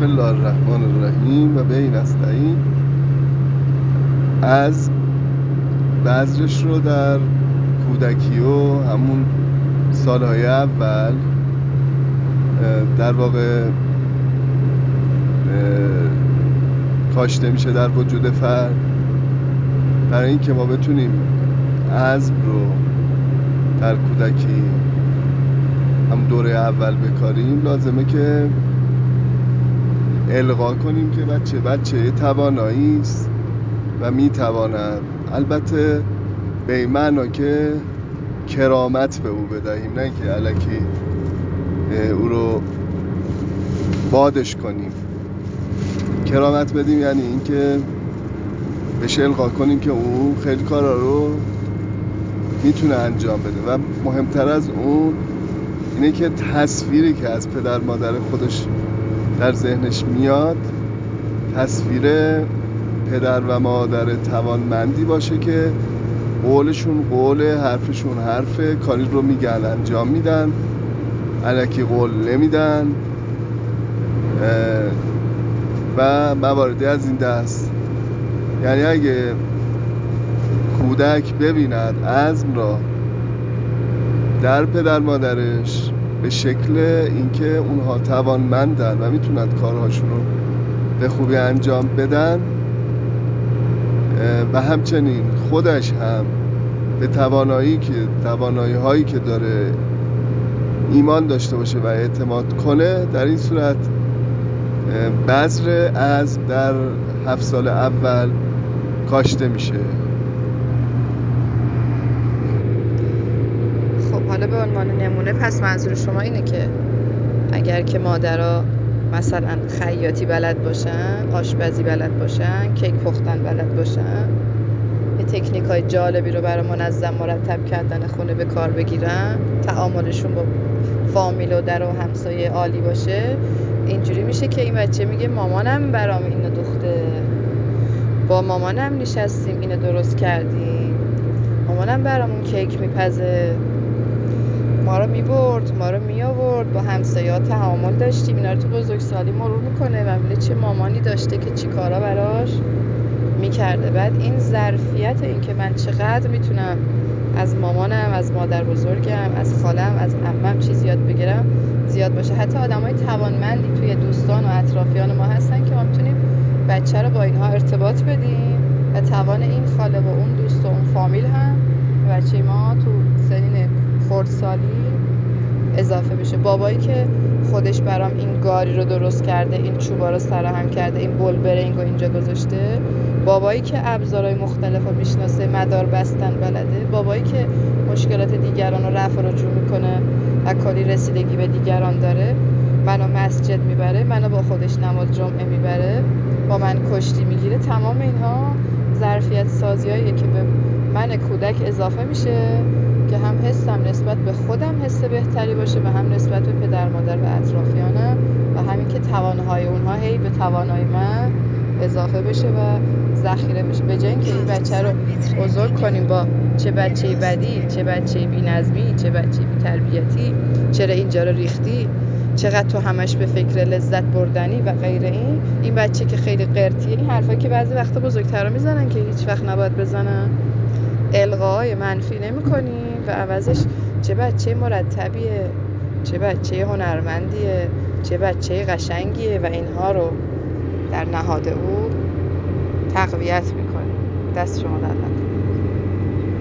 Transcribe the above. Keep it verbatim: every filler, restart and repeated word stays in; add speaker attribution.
Speaker 1: بسم الله الرحمن الرحیم و به این نستعین. از بذرش رو در کودکی و همون سالهای اول در واقع کاشته میشه در وجود فرد. برای اینکه ما بتونیم عزم رو در کودکی هم دوره اول بکاریم، لازمه که القا کنیم که بچه بچه توانایی است و میتواند، البته به این معنا که کرامت به او بدهیم، نه که الکی او رو بادش کنیم. کرامت بدیم یعنی این که بهش القا کنیم که او خیلی کارا رو میتونه انجام بده و مهمتر از اون اینه که تصویری که از پدر مادر خودش در ذهنش میاد تصویر پدر و مادر توانمندی باشه که قولشون قوله، حرفشون حرفه، کاری رو میگن انجام میدن، الکی قول نمیدن و مواردی از این دست. یعنی اگه کودک ببیند عزم را در پدر مادرش به شکل اینکه اونها توانمندن و میتونن کارهاشون رو به خوبی انجام بدن و همچنین خودش هم به توانایی که توانایی هایی که داره ایمان داشته باشه و اعتماد کنه، در این صورت بذر عزم در هفت سال اول کاشته میشه.
Speaker 2: خب حالا به عنوان نمونه، پس منظور شما اینه که اگر که مادرها مثلا خیاطی بلد باشن، آشپزی بلد باشن، کیک پختن بلد باشن، یه تکنیک های جالبی رو برای منظم مرتب کردن خونه به کار بگیرن، تعاملشون با فامیل و در و همسایه عالی باشه، اینجوری میشه که این بچه میگه مامانم برام اینو دوخته، با مامانم نشستیم اینو درست کردیم، مامانم برامون کیک میپزه، ما رو میبرد، ما رو میآورد، با همسایه‌ها تعامل داشتیم، اینا رو تو بزرگسالی مرور میکنه و میگه چه مامانی داشته که چی کارا براش میکرده. بعد این ظرفیت این که من چقدر میتونم از مامانم، از مادر بزرگم، از خالم، از عمم چیز یاد بگیرم زیاد باشه. حتی آدمای توانمندی توی دوستان و اطرافیان ما هستن که ما میتونیم بچه رو با اینها ارتباط بدیم و توان این خاله و اون دوست و اون فامیل هم بچه ما تو سنین خردسالی اضافه بشه. بابایی که خودش برام این گاری رو درست کرده، این چوبا رو سرهم کرده، این بول برنگ رو اینجا گذاشته، بابایی که ابزارهای مختلف رو میشناسه، مدار بستن بلده، بابایی که مشکلات دیگران رو رفع و رجوع میکنه و کلی رسیدگی به دیگران داره، منو مسجد میبره، منو با خودش نماز جمعه میبره، با من کشتی میگیره. تمام اینها ظرفیت سازیاییه که به من کودک اضافه میشه که هم حسم نسبت به خودم حس بهتری باشه و هم نسبت به پدر مادر و اطرافیانم و همین که توانهای اونها هی به توانای من اضافه بشه و ذخیره بشه. به جای اینکه این بچه رو بزرگ کنیم با چه بچه بدی، چه بچه بی‌نظمی، چه بچه بی‌تربیتی، چرا اینجا رو ریختی، چقدر تو همش به فکر لذت بردنی و غیر این این بچه که خیلی قرتیه، این حرفایی که بعضی وقتا بزرگترا میزنن که هیچ وقت نباید بزنن، القاهای منفی نمی کنیم و عوضش چه بچه مرتبیه، چه بچه هنرمندیه، چه بچه قشنگیه و اینها رو در نهاد او تقویت میکنیم. دست شما در نکنه.